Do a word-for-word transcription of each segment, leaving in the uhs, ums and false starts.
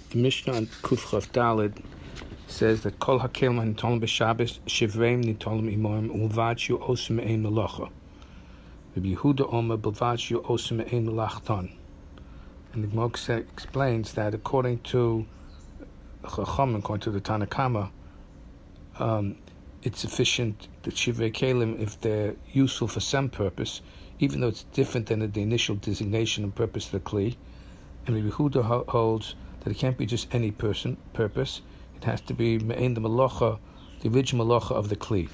The Mishnah on Kuf Chav Daled says that Kol HaKelim HaNitolim B'Shabbos Shivreim Nitolim Imorim Ulvad Shu Osem Ein Melacha. Rabbi Yehuda Omer Ulvad Shu Osem Ein Melachton. And the Gemara explains that according to Chacham, according to the Tanna Kama, um, it's sufficient that Shivrei Kelim, if they're useful for some purpose, even though it's different than the initial designation and purpose of the Kli. And Rabbi Yehuda holds that it can't be just any person purpose; it has to be me'ein the malacha, the original malacha of the Kli.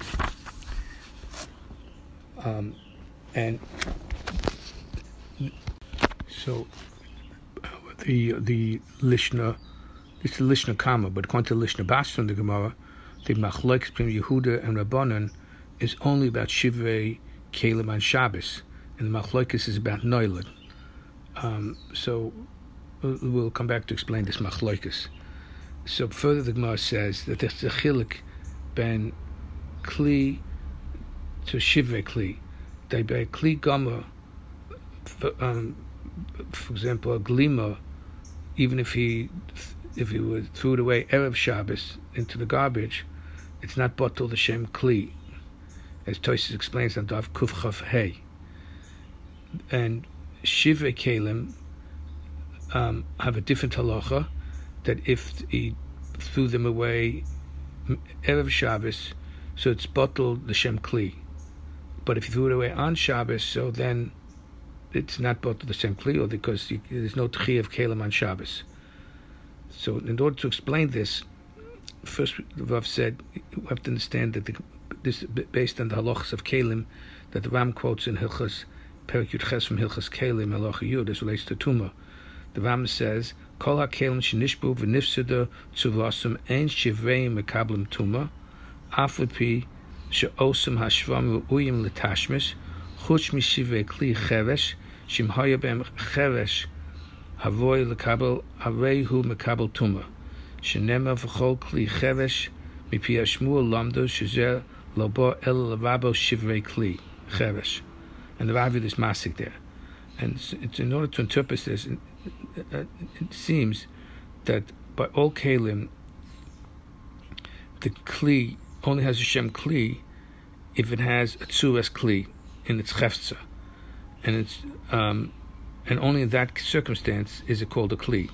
Um, and so uh, the the Lishna, it's the Lishna Kama, but according to the Lishna Bas from the Gemara, the machlokes between Yehuda and Rabbanan is only about Shivrei Kelim on Shabbos, and the machlokes is about Noilad. Um, so we'll come back to explain this machlokes. So further, the Gemara says that there's a chilik ben Kli to Shivrei Kli. They by Kli Gomer, for, um, for example, a glima, even if he if he would threw it away erev Shabbos into the garbage, it's not batel the Shem Kli, as Tosfos explains on Daf Kuf Chav Hey. And Shivrei Kelim um, have a different halacha, that if he threw them away erev Shabbos, so it's batel the Shem Kli. But if you threw it away on Shabbos, so then it's not batel the Shem Kli, or because you, there's no tchi of Kelim on Shabbos. So in order to explain this, first the Rav said you have to understand that the, this is based on the halachas of Kelim that the Ram quotes in Hilchas Perek Yud Ches from Hilchas Kelim Halacha Yud. This relates to Tumah. The Ram says Kol HaKelim shenishbu v'nifseda tzuvasum ein shivreim mekablim Tumah aflepi she'osem hashvam v'uyim l'tashmis chutz mishivrei Kli cheresh shim haya b'em cheresh Havoy lekabel hareihu mekabel Tumah shenema v'chol Kli cheresh mipi hashmuel lamdo shezer lobo el lavabo shivrei Kli cheresh. And the Rav is masik there. And it's in order to interpret this, it seems that by all Kelim, the Kli only has a Shem Kli if it has a Tzuras Kli in its Chefza. And it's um, and only in that circumstance is it called a Kli.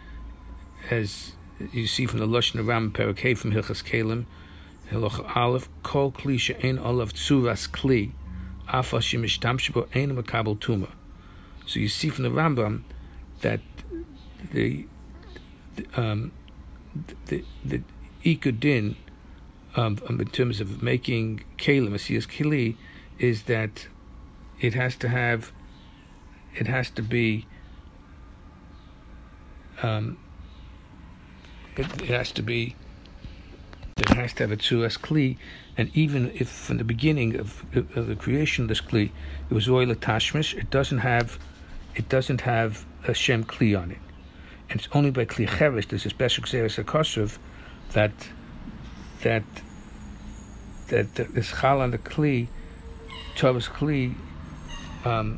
As you see from the Lashon Ram Perek Hey from Hilchas Kelim, Halacha Aleph, Kol Kli she'ein olav Tzuras Kli, Afa shemishtamshbo ein mekabel Tumah. So you see from the Rambam that the the um, the, the ikudin um, in terms of making kelim, asiyas kili, is that it has to have, it has to be, um, it, it has to be, it has to have a tzuras kli, and even if from the beginning of, of the creation of this kli it was oil tashmish, it doesn't have. It doesn't have a Shem Kli on it. And it's only by Kli Cheresh, there's a special Xeris HaKosov, that that that this Chal on the Kli, Tovas Kli, um,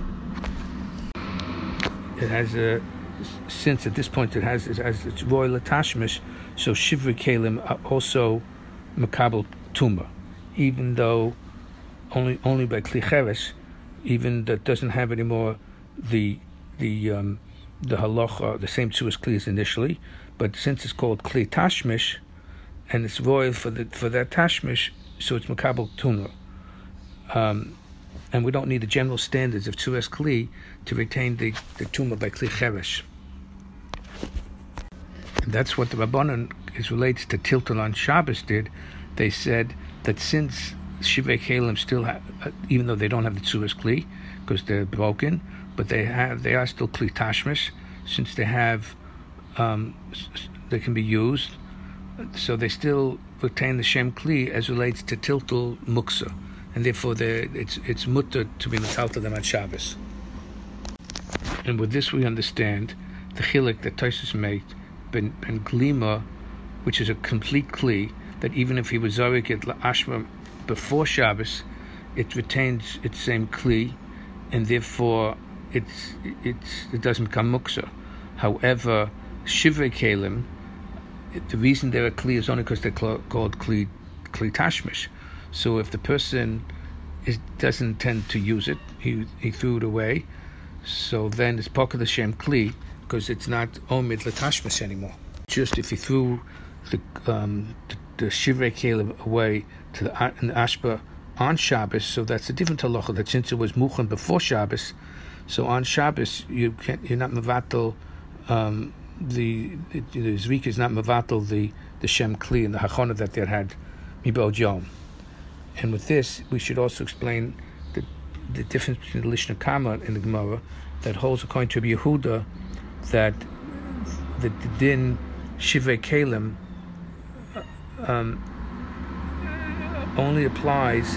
it has a, since at this point it has, it has its royal attachment, so Shivrei Kelim are also Makabel Tumah, even though only only by Kli Cheresh, even that doesn't have any more the the um, the halacha, the same tzuras kli as initially, but since it's called kli tashmish, and it's royal for the for that tashmish, so it's makabel tumah. Um, and we don't need the general standards of tzuras kli to retain the the tumah by kli cheresh. And that's what the Rabbanan is relates to Tilton on Shabbos did. They said that since Shivrei Kelim still have, uh, even though they don't have the tzuras kli because they're broken, but they have, they are still kli tashmish, since they have, um, they can be used, so they still retain the Shem Kli as relates to Tiltul Muksa, and therefore it's it's mutter to be metalta them on Shabbos. And with this we understand the chilik that Tosfos made ben ben glima, which is a complete Kli, that even if he was zorik it la'ashma before Shabbos, it retains its same Kli, and therefore it's it's it doesn't become muksa. However, shivrei kelim, the reason they're a kli is only because they're called kli kli tashmish. So if the person is, doesn't intend to use it, he he threw it away. So then it's part of the shem kli because it's not omid latashmish anymore. Just if he threw the um, the, the shivrei kelim away to the, in the ashba on Shabbos, so that's a different halacha. That since it was muchen before Shabbos, so on Shabbos you can't, you're not mevatel. Um, the the, the zrika is not mevatel the the shem kli and the hachana that they had mibod yom. And with this, we should also explain the the difference between the Lishna Kama and the Gemara that holds according to Yehuda that the, the din shivrei kelim um, only applies.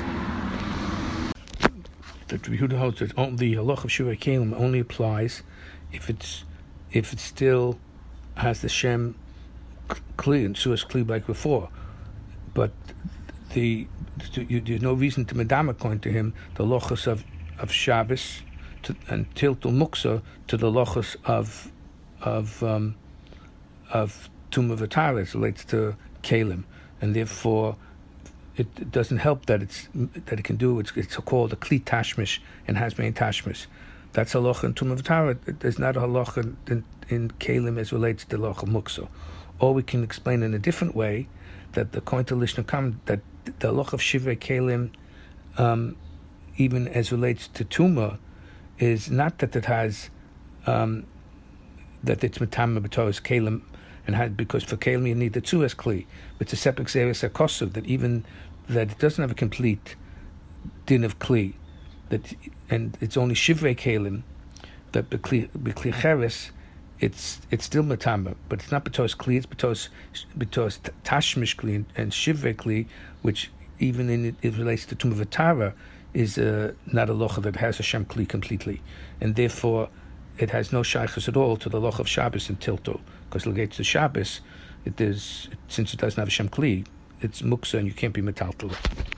That Yehuda holds that the halach of shivrei kelim only applies if it's if it still has the shem kli and suas kli like before, but the you, there's no reason to medam according to him the lochas of of Shabbos to, and tiltul muksa to the lochas of of um, of tumah v'tara as relates to kelim, and therefore it, it doesn't help that it's that it can do it's it's called a kli tashmish and has been tashmish. That's halacha in tumah v'tara. There's not a halacha in, in kelim as relates to halacha muksa. Or we can explain in a different way that the according to Lishna Kam that the halacha of shivrei kelim, um, even as relates to tumah, is not that it has um, that it's metama b'toras kelim and had because for kelim you need the tzuas kli, but it's a separate xeris akosuv that even that it doesn't have a complete din of kli, that and it's only shivrei kelim that b'kli cheres it's it's still metama, but it's not b'toras kli, it's b'toras b'toras tashmish kli and, and shivrei kli, which even in it, it relates to tumah v'tara is uh, not a locha that has a shem kli completely, and therefore it has no shaychus at all to the locha of Shabbos and tiltul, because relates to Shabbos, it is since it doesn't have a shem kli, it's muksa and you can't be metaltal.